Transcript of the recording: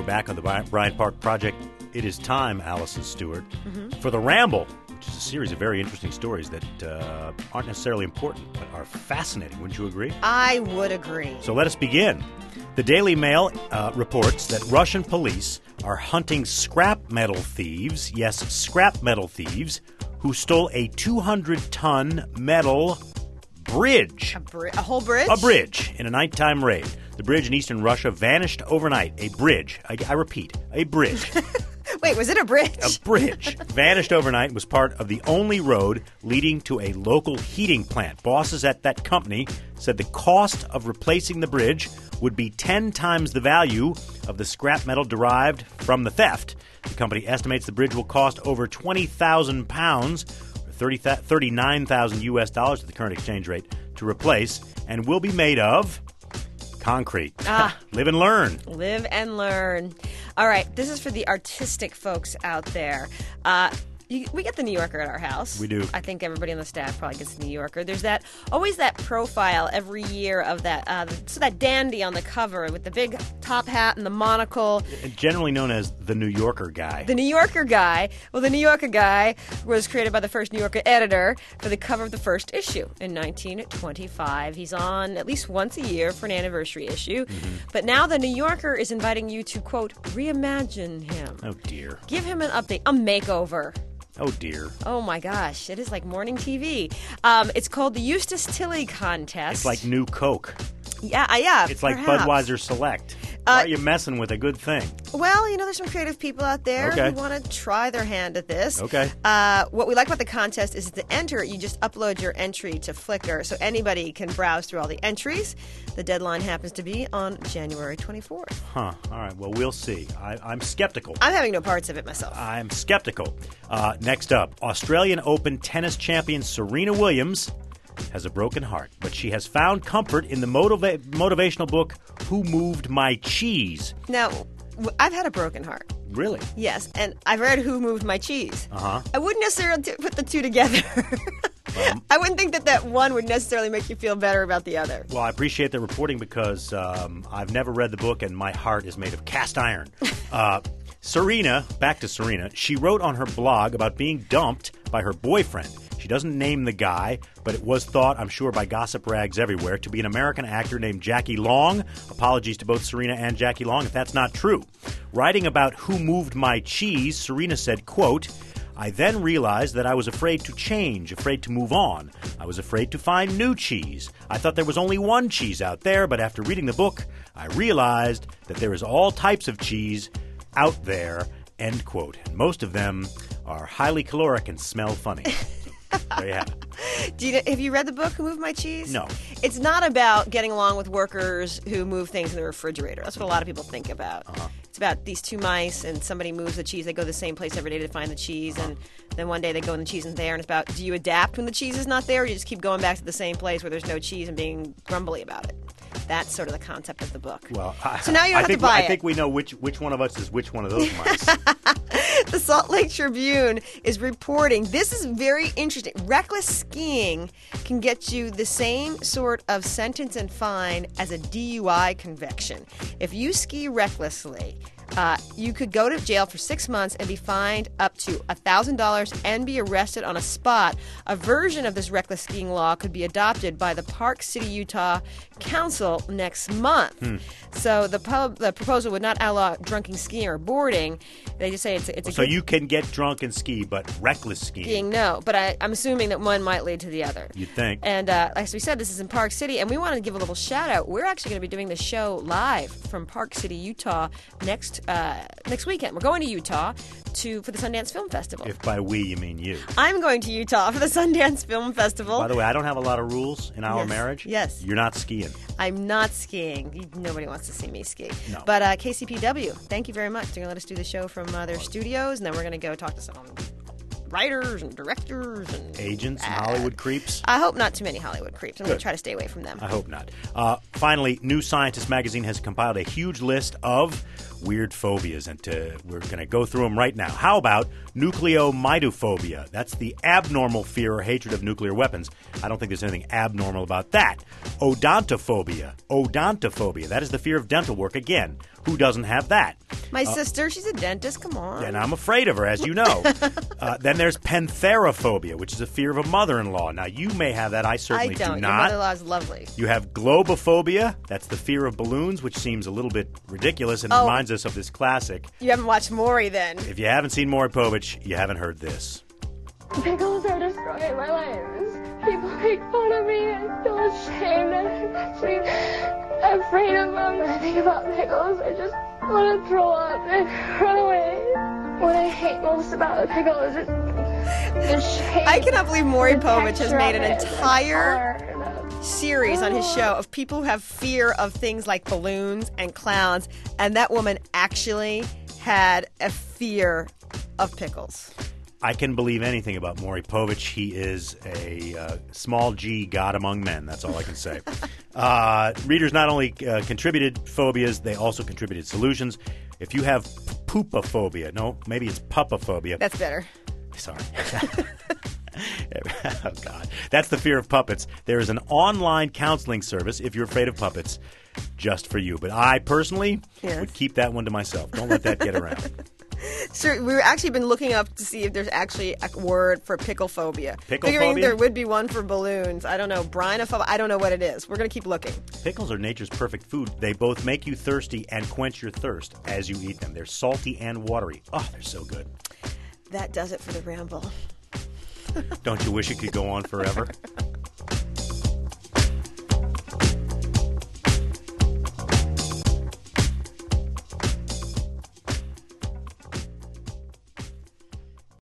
back on the Bryant Park Project. It is time, Allison Stewart, for The Ramble, which is a series of very interesting stories that aren't necessarily important, but are fascinating. Wouldn't you agree? I would agree. So let us begin. The Daily Mail reports that Russian police are hunting scrap metal thieves, yes, scrap metal thieves, who stole a 200-ton metal bridge. A whole bridge? A bridge in a nighttime raid. The bridge in eastern Russia vanished overnight. A bridge. I repeat, a bridge. Wait, was it a bridge? A bridge. Vanished overnight and was part of the only road leading to a local heating plant. Bosses at that company said the cost of replacing the bridge would be 10 times the value of the scrap metal derived from the theft. The company estimates the bridge will cost over £20,000, or 39,000 US dollars at the current exchange rate, to replace, and will be made of concrete. Live and learn. Live and learn. All right, this is for the artistic folks out there. We get the New Yorker at our house. We do. I think everybody on the staff probably gets the New Yorker. There's always that profile every year of that dandy on the cover with the big top hat and the monocle. Generally known as the New Yorker guy. The New Yorker guy. Well, the New Yorker guy was created by the first New Yorker editor for the cover of the first issue in 1925. He's on at least once a year for an anniversary issue. Mm-hmm. But now the New Yorker is inviting you to, quote, reimagine him. Oh, dear. Give him an update, a makeover. Oh, dear. Oh, my gosh. It is like morning TV. It's called the Eustace Tilley Contest. It's like new Coke. Yeah. It's perhaps. like Budweiser Select. Why are you messing with a good thing? Well, there's some creative people out there who want to try their hand at this. Okay. What we like about the contest is to enter, you just upload your entry to Flickr, so anybody can browse through all the entries. The deadline happens to be on January 24th. Huh. All right. Well, we'll see. I'm skeptical. I'm having no parts of it myself. I'm skeptical. Next up, Australian Open tennis champion Serena Williams has a broken heart, but she has found comfort in the motivational book, Who Moved My Cheese? Now, I've had a broken heart. Really? Yes, and I've read Who Moved My Cheese. Uh-huh. I wouldn't necessarily put the two together. I wouldn't think that one would necessarily make you feel better about the other. Well, I appreciate the reporting because I've never read the book and my heart is made of cast iron. Serena, back to Serena, she wrote on her blog about being dumped by her boyfriend. She doesn't name the guy, but it was thought, I'm sure, by gossip rags everywhere, to be an American actor named Jackie Long. Apologies to both Serena and Jackie Long if that's not true. Writing about Who Moved My Cheese, Serena said, quote, I then realized that I was afraid to change, afraid to move on. I was afraid to find new cheese. I thought there was only one cheese out there, but after reading the book, I realized that there is all types of cheese out there, end quote. And most of them are highly caloric and smell funny. There you have it. Have you read the book, Who Moved My Cheese? No. It's not about getting along with workers who move things in the refrigerator. That's what a lot of people think about. Uh-huh. It's about these two mice, and somebody moves the cheese. They go to the same place every day to find the cheese, and then one day they go and the cheese isn't there. And it's about, do you adapt when the cheese is not there, or you just keep going back to the same place where there's no cheese and being grumbly about it? That's sort of the concept of the book. Well, so now you don't have to buy it. I think we know which one of us is which one of those mice. The Salt Lake Tribune is reporting, this is very interesting, reckless skiing can get you the same sort of sentence and fine as a DUI conviction. If you ski recklessly, you could go to jail for 6 months and be fined up to $1,000 and be arrested on a spot. A version of this reckless skiing law could be adopted by the Park City, Utah Council next month. So the proposal would not outlaw drunken skiing or boarding. They just say it's a so you can get drunk and ski, but reckless skiing, no. But I'm assuming that one might lead to the other. You'd think. And as we said, this is in Park City, and we wanted to give a little shout out. We're actually going to be doing the show live from Park City, Utah next weekend. We're going to Utah for the Sundance Film Festival. If by we you mean you. I'm going to Utah for the Sundance Film Festival. By the way, I don't have a lot of rules in our marriage. Yes. You're not skiing. I'm not skiing. Nobody wants to see me ski. No. But KCPW, thank you very much. They're going to let us do the show from their studios, and then we're going to go talk to some writers and directors and agents and Hollywood creeps. I hope not too many Hollywood creeps. I'm going to try to stay away from them. I hope not. Finally, New Scientist magazine has compiled a huge list of weird phobias, and we're going to go through them right now. How about nucleomydophobia? That's the abnormal fear or hatred of nuclear weapons. I don't think there's anything abnormal about that. Odontophobia. Odontophobia. That is the fear of dental work. Again, who doesn't have that? My sister, she's a dentist. Come on. And I'm afraid of her, as you know. Then there's pantherophobia, which is a fear of a mother-in-law. Now, you may have that. I certainly I don't. do Your not. mother-in-law is lovely. You have globophobia. That's the fear of balloons, which seems a little bit ridiculous and reminds us of this classic. You haven't watched Maury then. If you haven't seen Maury Povich, you haven't heard this. Pickles are destroying my lives. People make fun of me and feel ashamed and I'm actually afraid of them. When I think about pickles, I just want to throw up and run away. What I hate most about the pickle is the shape. I cannot believe Maury the Povich has texture made of an it, the entire color, series on his show of people who have fear of things like balloons and clowns, and that woman actually had a fear of pickles. I can believe anything about Maury Povich. He is a small G god among men. That's all I can say. Readers not only contributed phobias, they also contributed solutions. If you have poopophobia, no, maybe it's puppophobia. That's better. Sorry. Oh, God. That's the fear of puppets. There is an online counseling service, if you're afraid of puppets, just for you. But I personally would keep that one to myself. Don't let that get around. Sir, we've actually been looking up to see if there's actually a word for picklephobia. Picklephobia? Figuring there would be one for balloons. I don't know. Brinophobia? I don't know what it is. We're going to keep looking. Pickles are nature's perfect food. They both make you thirsty and quench your thirst as you eat them. They're salty and watery. Oh, they're so good. That does it for the ramble. Don't you wish it could go on forever?